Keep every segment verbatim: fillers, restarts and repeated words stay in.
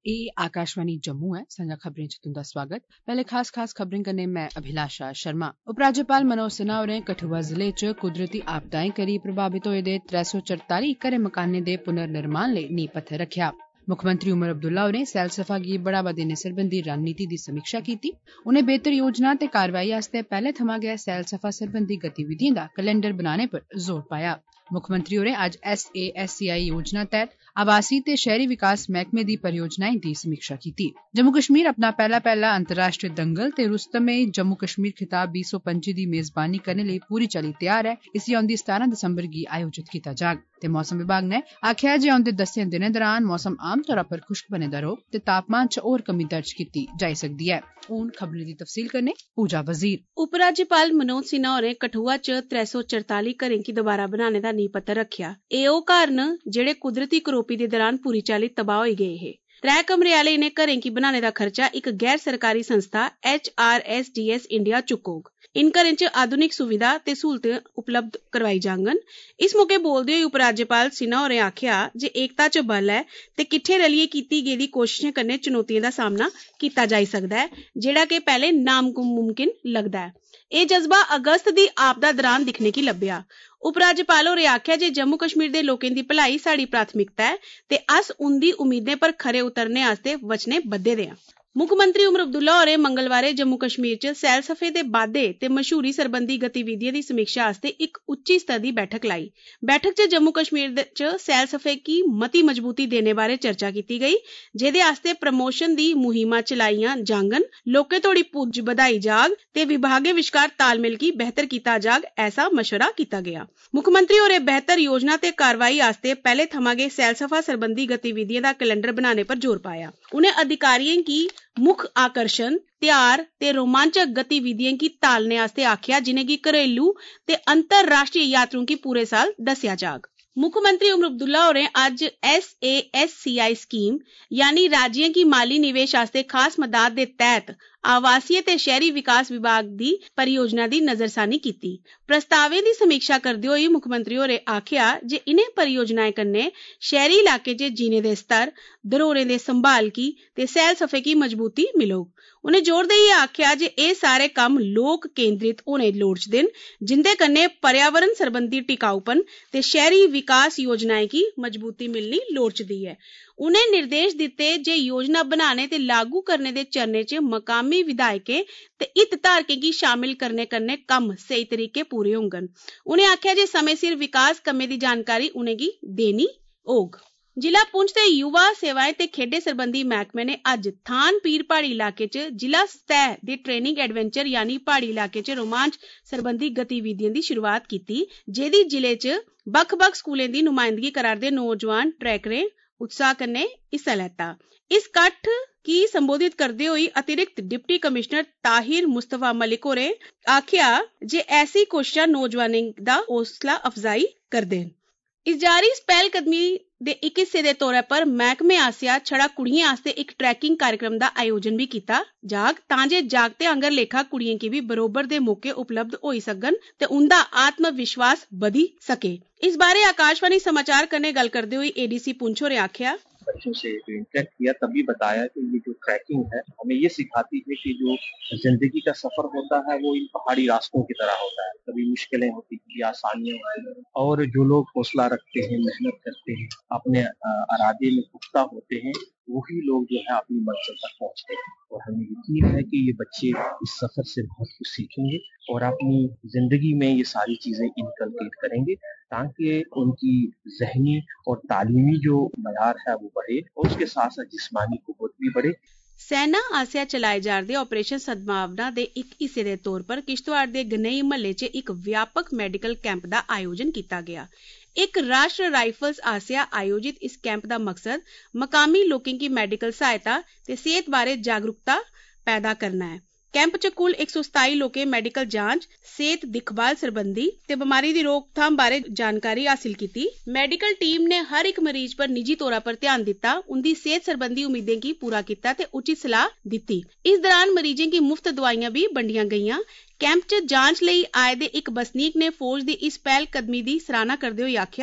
एह् आकाशवाणी जम्मू ऐ। संजा खबरें च तुंदा स्वागत। पैह्ले खास खास खबरें कन्नै मैं अभिलाषा शर्मा। उपराज्यपाल मनोज सिन्हा होरें कठुआ जिले च कुदरती आपदाएं करी प्रभावित होए दे त्रै सौ चरताली घरें मकानें दे पुनर्निर्माण लेई नींह पत्थर रखेआ। मुक्खमंत्री उमर अब्दुल्ला होरें सैलसफा गी बढ़ावा देने सरबंधी रणनीति दी समीक्षा कीती। उनें बेहतर योजना ते कारवाई आस्तै पैह्ले थमां गै सैलसफा सरबंधी गतिविधिएं दा कैलेंडर बनाने पर जोर पाया। मुक्खमंत्री होरें अज्ज एस ए एस सी आई योजना तैह्त आवासी ते शैहरी विकास मैह्कमे दी परियोजनाएं दी समीक्षा कीती। जम्मू कश्मीर अपना पैह्ला पैह्ला अंतर्राष्ट्रीय दंगल ते रुस्तमे जम्मू कश्मीर खिताब बीह् सौ पंजी दी मेजबानी करने लेई पूरी चाल्ली तैयार ऐ। इसी औंदी सतारां दिसंबर गी आयोजित कीता जाग। ते मौसम विभाग ने आखेआ जे औंदे दस्सें दिनें दौरान मौसम आम तौरा पर खुश्क बने दा रौह्ग ते तापमान च होर कमी दर्ज कीती जाई सकदी ऐ। हून खबरें दी तफसील कन्नै पूजा वजीर। उपराज्यपाल मनोज सिन्हा होरें कठुआ च त्रै सौ चरताली घरें गी दोबारा बनाने दा नींह पत्थर रखेआ। एह् ओह् घर न जेह्ड़े कुदरती करोपी दे दौरान पूरी चाल्ली तबाह होई गे हे। त्रै कमरे आले इनें घरें गी बनाने दा खर्चा इक गैर सरकारी संस्था H R S D S India चुक्कोग। इन घरें च आधुनिक सुविधा ते सहूलतां उपलब्ध करवाई जाङन। इस मौके बोलदे होई उपराज्यपाल सिन्हा होरें आखेआ जे एकता च बल ऐ ते किट्ठे रलियै कीती गेदी कोशिशें कन्नै चुनौतिएं दा सामना कीता जाई सकदा ऐ, जेह्ड़ा कि पैह्ले नामुमकिन लगदा ऐ। एह् जज्बा अगस्त दी आपदा दौरान दिक्खने गी लब्भेआ। उपराज्यपाल होरें आखेआ जे जम्मू कश्मीर दे लोकें दी भलाई साढ़ी प्राथमिकता ऐ ते अस उंदी उम्मीदें पर खरे उतरने आस्तै वचने बद्धे दे आं। मुक्खमंत्री उमर अब्दुल्ला होरें मंगलवारें जम्मू कश्मीर च सैलसफे दे बाद्दे ते मशहूरी सरबंधी गतिविधिएं दी समीक्षा आस्तै इक उच्ची स्तर दी बैठक लाई। बैठक च जम्मू कश्मीर च सैलसफे गी मती मजबूती देने बारै चर्चा कीती गेई, जेह्दे आस्तै प्रमोशन दी मुहिमां चलाईयां जाङन, लोकें तोड़ी पुज्ज बधाई जाग ते विभागें विचकार तालमेल गी बेहतर कीता जाग, ऐसा मशवरा कीता गेआ। मुक्खमंत्री होरें बेहतर योजना ते कारवाई आस्तै पैह्ले थमां गै सैलसफा सरबंधी गतिविधिएं दा कैलेंडर बनाने पर जोर पाया। उनें अधिकारिएं गी मुक्ख आकर्षण, त्यार ते रोमांचक गतिविधिएं गी तालने आस्तै आखेआ, जिनेंगी घरेलू ते अंतर्राष्ट्रीय यात्रुएं गी पूरे साल दस्सेआ जाग। मुक्खमंत्री उमर अब्दुल्ला होरें अज्ज S A S C I scheme यानी राज्यें गी माली निवेश आस्तै खास मदाद दे तैह्त आवासीय ते शैहरी विकास विभाग दी परियोजना दी नजरसानी कीती। प्रस्तावें दी समीक्षा करदे होई मुक्खमंत्री होरें आखेआ जे इनें परियोजनाएं कन्नै शैहरी इलाकें च जीने दे स्तर, धरोहरें दे संभाल गी ते सैलसफे गी मजबूती मिलोग। उनें जोर देइयै आखेआ जे एह् सारे कम्म लोक केंद्रित होने लोड़चदे न, जिंदे कन्नै पर्यावरण सरबंधी टिकाऊपन ते शैहरी विकास योजनाएं गी मजबूती मिलनी लोड़चदी ऐ। उनें निर्देश दित्ते जे योजना बनाने ते लागू करने दे चरणें च मकामी विधायकें ते हितधारकें गी शामिल करने कन्नै कम्म स्हेई तरीके पूरे होङन। उनें आखेआ जे समें सिर विकास कम्में दी जानकारी उनेंगी देनी होग। जिला पुंछ दे युवा सेवाएं ते खेड्डें सरबंधी मैह्कमे ने अज्ज थान पीर प्हाड़ी इलाके च जिला सतह दे ट्रेनिंग एडवेंचर यानी प्हाड़ी इलाके च रोमांच सरबंधी गतिविधिएं दी शुरुआत कीती, जेह्दी जिले च बक्ख-बक्ख स्कूलें दी नुमाइंदगी करा'रदे नौजवान ट्रैकरें उत्साह कन्नै हिस्सा लैता। इस कट्ठ गी संबोधित करदे होई अतिरिक्त डिप्टी कमिश्नर ताहिर मुस्तफा मलिक होरें आखेआ जे ऐसी कोशिशां नौजवानें दा हौसला अफजाई करदे न। इस जारी पैह्लकदमी दे इक हिस्से दे तौरा पर मैह्कमे आसेआ छड़ा कुड़ियें आस्तै इक ट्रैकिंग कार्यक्रम दा आयोजन बी कीता जाग, तां जे जागतें आंगर लेखा कुड़ियें गी बी बरोबर दे मौके उपलब्ध होई सकन ते उंदा आत्म विश्वास बधी सके। इस बारे आकाशवाणी समाचार कन्नै गल्ल करदे होई ए डी सी पुंछ होरें आखेआ, बच्चों से इंटरेक्ट किया तभी बताया कि ये जो ट्रैकिंग है हमें ये सिखाती है कि जो जिंदगी का सफर होता है वो इन पहाड़ी रास्तों की तरह होता है। कभी मुश्किलें होती हैं, आसानियां होती हैं, और जो लोग हौसला रखते हैं, मेहनत करते हैं, अपने इरादे में पुख्ता होते हैं, वही लोग जो है अपनी मंजिल तक पहुंचते हैं। और हमें यकीन है कि ये बच्चे इस सफर से बहुत कुछ सीखेंगे और अपनी जिंदगी में ये सारी चीजें इनकलकेट करेंगे, ताकि उनकी ज़हनी और तालीमी जो मयार है वो बढ़े और उसके साथ साथ जिस्मानी कुव्वत भी बढ़े। सेना आसेआ चलाए जा'रदे ऑपरेशन सद्भावना दे इक हिस्से दे तौर पर किश्तवाड़ दे गनेई म्हल्ले च इक व्यापक मैडिकल कैंप दा आयोजन कीता गेआ। इक राष्ट्र राइफल्स आसेआ आयोजित इस कैंप दा मकसद मकामी लोकें गी मेडिकल सहायता ते सेह्त बारै जागरूकता पैदा करना ऐ। कैंप च कुल इक सौ सताई लोकें मेडिकल जांच, सेह्त दिक्खभाल सरबंधी ते बमारी दी रोकथाम बारै जानकारी हासिल कीती। मेडिकल टीम ने हर इक मरीज पर निजी तौरा पर ध्यान दित्ता, उंदी सेह्त सरबंधी उम्मीदें गी पूरा कीता ते उचित सलाह दित्ती। इस दौरान मरीजें गी मुफ्त दवाइयां बी बंडियां गेईयां। कैंप च जांच लेई आए दे इक बसनीक ने फौज दी इस पैह्लकदमी दी सराह्ना करदे होई आखेआ,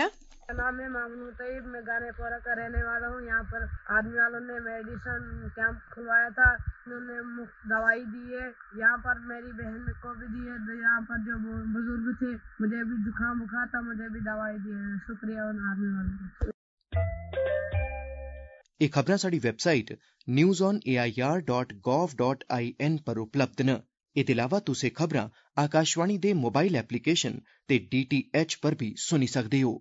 नाम है मामून तैयब, मैं गानेपोरा का रहने वाला हूँ। यहाँ पर आर्मी वालों ने मेडिसिन कैंप खुलवाया था, उन्होंने मुफ्त दवाई दी है। यहाँ पर मेरी बहन को भी दी है। यहाँ पर जो बुजुर्ग थे, मुझे भी जुकाम बुखार था, मुझे भी दवाई दी है। शुक्रिया उन आर्मी वालों को। ਇਹ ਖਬਰਾਂ ਸਾਡੀ website news on A I R dot gov dot I N ਪਰ ਉਪਲਬਧ ਨੇ। ਇਹਦੇ ਇਲਾਵਾ ਤੁਸੀਂ ਖਬਰਾਂ ਆਕਾਸ਼ਵਾਣੀ ਦੇ ਮੋਬਾਈਲ ਐਪਲੀਕੇਸ਼ਨ ਤੇ ਡੀ ਟੀ ਐਚ ਪਰ ਵੀ ਸੁਣੀ ਸਕਦੇ ਹੋ।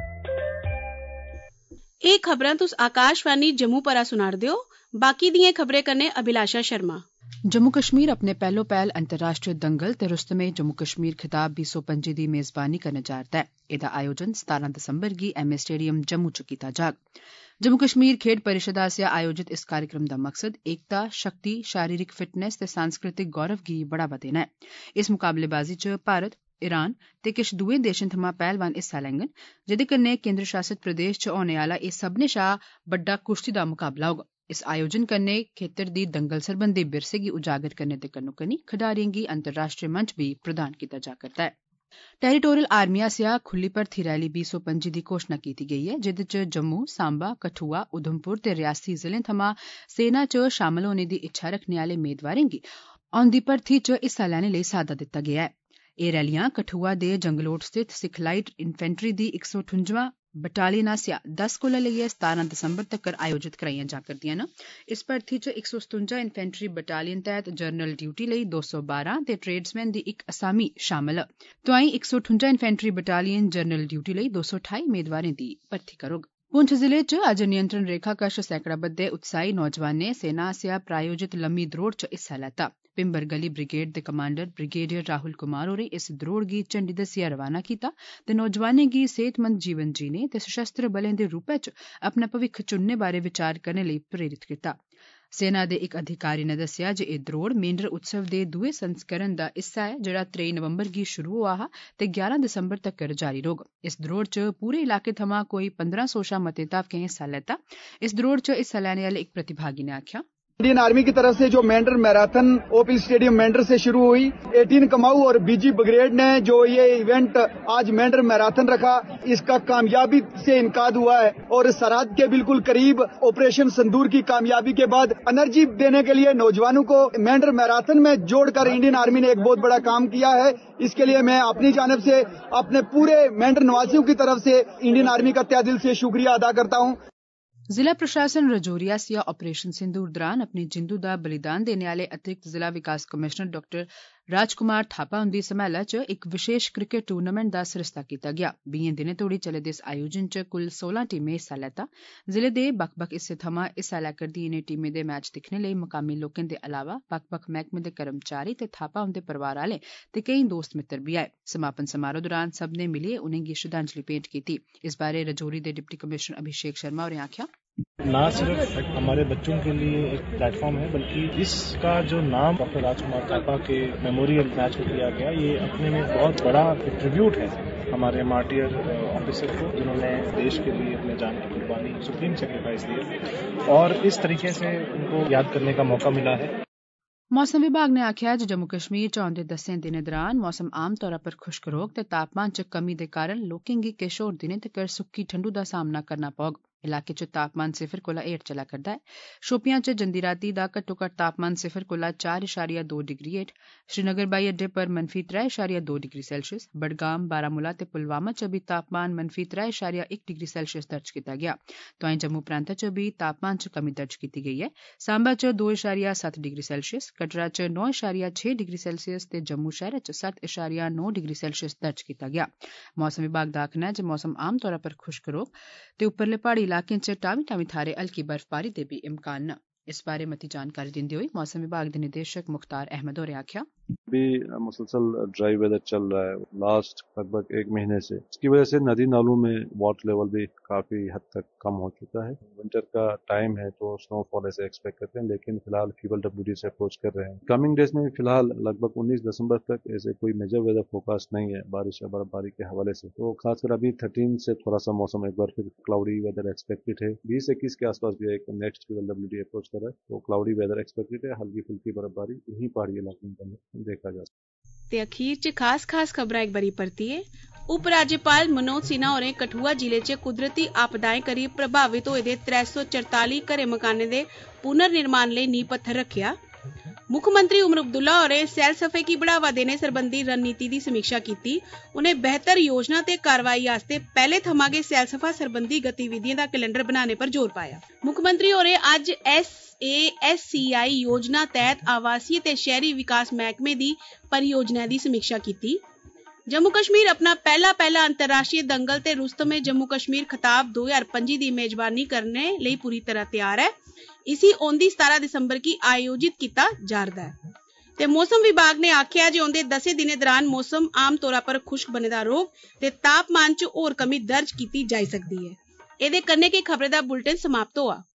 ਇਹ ਖਬਰਾਂ ਤੁਸ ਆਕਾਸ਼ਵਾਣੀ ਜੰਮੂ ਪਰਾ ਸੁਣਾਰ ਦਿਓ। ਬਾਕੀ ਦੀਆਂ ਖਬਰੇ ਕਰਨੇ ਅਭਿਲਾਸ਼ਾ ਸ਼ਰਮਾ। जम्मू कश्मीर अपने पहलो पैल अंतर्राष्ट्रीय दंगल ते रुस्तमे जम्मू कश्मीर खिताब बीस सौ पंजी दी मेजबानी करने जा'रदा ऐ। एह्दा आयोजन सतारां दिसंबर गी एम ए स्टेडियम जम्मू च कीता जाग। जम्मू कश्मीर खेड परिषद आसेआ आयोजित इस कार्यक्रम दा मकसद एकता, शक्ति, शारीरिक फिटनेस ते सांस्कृतिक गौरव गी बढ़ावा देना ऐ। इस मुकाबलेबाजी च भारत, ईरान ते किश दुए देशें थमां पहलवान हिस्सा लैङन, जेह्दे कन्नै केंद्र शासित प्रदेश च होने आह्ला एह् सभनें शा बड्डा कुश्ती दा मुकाबला होग। इस आयोजन कन्नै खेतर दी दंगल सरबंधी विरसे गी उजागर करने दे कन्नो कन्नी खडारियें गी अंतर्राष्ट्रीय मंच बी प्रदान कीता जा करदा ऐ। टेरिटोरियल आर्मी आसेआ खुल्ली भर्थी रैली बीस सौ पंजी दी घोशणा कीती गेई ऐ, जेह्दे च जम्मू, सांबा, कठुआ, उधमपुर ते रियासी जिलें थमां सेना च शामल होने दी इच्छा रखने आह्ले मेदवारें गी औंदी भर्थी च हिस्सा लैने लेई साद्दा दित्ता गेआ ऐ। एह् रैलियां कठुआ दे जंगलोट स्थित सिखलाइट इन्फेंट्री दी इक सौ ठुंजवां बटालियन आसेआ दस कोला लेइयै सतारां दिसंबर तक्कर आयोजित कराइयां जा करदियां न। इस भर्थी च इक सौ सतुंजा इन्फेंट्री बटालियन तैह्त जरनल ड्यूटी लेई दो सौ बारां ते ट्रेड्समैन दी इक असामी शामल ऐ। तोआईं इक सौ ठुंजा इन्फेंट्री बटालियन जरनल ड्यूटी लेई दो सौ ठाई मेदवारें दी भर्थी करोग। पुंछ जिले च अज्ज नियंत्रण रेखा कश सैकड़ा बद्दे उत्साही नौजवानें सेना आसेआ प्रायोजित लम्मी द्रोड़ च हिस्सा लैता। पिंबर गली ब्रिगेड दे कमांडर ब्रिगेडियर राहुल कुमार होरें इस द्रोड़ गी झंडी दस्सियै रवाना कीता ते नौजवानें गी सेहतमंद जीवन जीने ते सशस्त्र बलें दे रूपै च अपना भविक्ख चुनने बारै विचार करने लेई प्रेरित कीता। सेना दे इक अधिकारी ने दस्सेआ जे एह् द्रोड़ मेंढर उत्सव दे दुए संस्करण दा हिस्सा ऐ, जेह्ड़ा त्रेई नवंबर गी शुरू होआ हा ते ग्यारां दिसंबर तक्कर जारी रौह्ग। इस द्रोड़ च पूरे इलाके थमां कोई पंद्रह सौ शा मते धावकें हिस्सा लैता। इस द्रोड़ च हिस्सा लैने आह्ले इक प्रतिभागी ने आखेआ, इंडियन आर्मी की तरफ से जो Mendhar marathon OP stadium Mendhar से शुरू हुई, अठारह कमाऊ और बीजी ब्रिगेड ने जो ये इवेंट आज मेंढर मैराथन रखा, इसका कामयाबी से इनकाद हुआ है और सरहद के बिल्कुल करीब ऑपरेशन संदूर की कामयाबी के बाद एनर्जी देने के लिए नौजवानों को मेंढर मैराथन में जोड़कर इंडियन आर्मी ने एक बहुत बड़ा काम किया है। इसके लिए मैं अपनी जानिब से अपने पूरे मेंढर निवासियों की तरफ से इंडियन आर्मी का तहे दिल से शुक्रिया अदा करता हूँ। जिला प्रशासन रजौरी आसेआ ऑपरेशन सिंदूर दौरान अपनी जिंदू दा बलिदान देने आह्ले अतिरिक्त जिला विकास कमिशनर डाक्टर राजकुमार थापा हुंदी समाला च इक विशेष क्रिकेट टूर्नामेंट दा सरिस्ता कीता गेआ। बीहें दिनें तोड़ी चले दे इस आयोजन च कुल सोलां टीमें हिस्सा लैता। जिले दे बक्ख बक्ख हिस्से थमां हिस्सा लै करदी इनें टीमें दे मैच दिक्खने लेई मकामी लोकें दे अलावा बक्ख बक्ख मैह्कमें दे कर्मचारी ते थापा हुंदे परिवार आह्ले ते केईं दोस्त मित्तर बी आए। समापन समारोह दौरान सभनें मिलियै उनेंगी श्रद्धांजलि भेंट कीती। इस बारै रजौरी दे डिप्टी कमिशनर अभिषेक शर्मा होरें आखेआ, ना सिर्फ हमारे बच्चों के लिए एक प्लेटफॉर्म है, बल्कि इसका जो नाम डॉक्टर राजकुमार थापा के मेमोरियल मैच को दिया गया, ये अपने में बहुत बड़ा ट्रिब्यूट है हमारे मार्टियर ऑफिसर को, जिन्होंने देश के लिए अपने जान की कुर्बानी, सुप्रीम सेक्रीफाइस दी और इस तरीके से उनको याद करने का मौका मिला है। मौसम विभाग ने आखेआ जे जम्मू कश्मीर च औंदे दस्सें दिनें दौरान मौसम आम तौरा पर खुश्क रौह्ग ते तापमान च कमी दे कारण लोकें गी किश होर दिनें तक्कर सुक्की ठंडू दा सामना करना पौग। इलाके च तापमान सिफर कोला हेठ चला करदा ऐ। शोपियां च जंदी राती दा घट्टो घट्ट तापमान सिफर कोला चार इशारिया दो डिग्री हेठ, श्रीनगर ब्हाई अड्डे पर मनफी त्रै इशारिया दो डिग्री सेल्सियस, बडगाम, बारामूला ते पुलवामा च बी तापमान मनफी त्रै इशारिया इक डिग्री सेल्सियस दर्ज कीता गेआ। तोआईं जम्मू प्रांता च बी तापमान च कमी दर्ज कीती गेई ऐ। सांबा च दो इशारिया सत्त डिग्री सेल्सियस, कटरा च नौ इशारिया छे डिग्री सेल्सियस ते जम्मू शैह्रा च सत्त इशारिया नौ डिग्री सेल्सियस दर्ज कीता गेआ। मौसम विभाग दा आखना ऐ जे मौसम आम तौरा पर खुश्क रौह्ग ते उपरले प्हाड़ी इलाकें च टावी टावी थाह्रें हल्की बर्फबारी दे बी इम्कान न। इस बारे मती जानकारी दिंदे होई मौसम विभाग दे निदेशक मुख्तार अहमद होरें आखेआ, भी मुसलसल ड्राई वेदर चल रहा है लास्ट लगभग एक महीने से, इसकी वजह से नदी नालों में वाटर लेवल भी काफी हद तक कम हो चुका है। विंटर का टाइम है तो स्नोफॉल ऐसे एक्सपेक्ट करते हैं, लेकिन फिलहाल फीवल डब्ल्यूडी से अप्रोच कर रहे हैं। कमिंग डेज में फिलहाल लगभग उन्नीस दिसंबर तक ऐसे कोई मेजर वेदर फोरकास्ट नहीं है बारिश या बर्फबारी के हवाले से। तो खासकर अभी थर्टीन से थोड़ा सा मौसम एक बार फिर क्लाउडी वेदर एक्सपेक्टेड है। बीस इक्कीस के आसपास भी एक नेक्स्ट फीवल डब्ल्यूडी अप्रोच कर रहा है, तो क्लाउडी वेदर एक्सपेक्टेड है। हल्की फुल्की बर्फबारी इन्हीं पहाड़ी इलाकों में देखा जा सकता है। ते अखीर च खास खास खबरां एक बारी परतिए उप राज्यपाल मनोज सिन्हा होरें कठुआ जिले च कुदरती आपदाएं करी प्रभावित होए दे त्रै सौ चरताली घरें मकानें दे पुनर्निर्माण लेई नींह पत्थर रखेआ। मुख्यमंत्री उमर अब्दुल्ला होरें सैलसफे गी बढ़ावा देने सरबंधी रणनीति दी समीक्षा कीती। उनें बेहतर योजना ते कारवाई आस्ते पैहले थमां गै सैलसफा सरबंधी गतिविधिएं दा कैलेंडर बनाने पर जोर पाया। मुख्यमंत्री होरें अज्ज एस ए एस सी आई योजना तैह्त आवासीय ते शहरी विकास मैह्कमे दी परियोजना दी समीक्षा कीती। जम्मू कश्मीर अपना पहला पहला अंतर्राष्ट्रीय दंगल ते रुस्तमे जम्मू कश्मीर खिताब दो हजार पंजी दी मेजबानी करने लेई पूरी तरह तैयार है। इसी औंदी सतारां दिसंबर गी आयोजित कीता जा'रदा है। ते मौसम विभाग ने आखेआ जे औंदे दसें दिनें दौरान मौसम आम तौरा पर खुश्क बने दा रौह्ग ते तापमान च होर कमी दर्ज कीती जाई सकदी ऐ। एह्दे कन्नै गै खबरें दा बुलेटिन समाप्त होआ।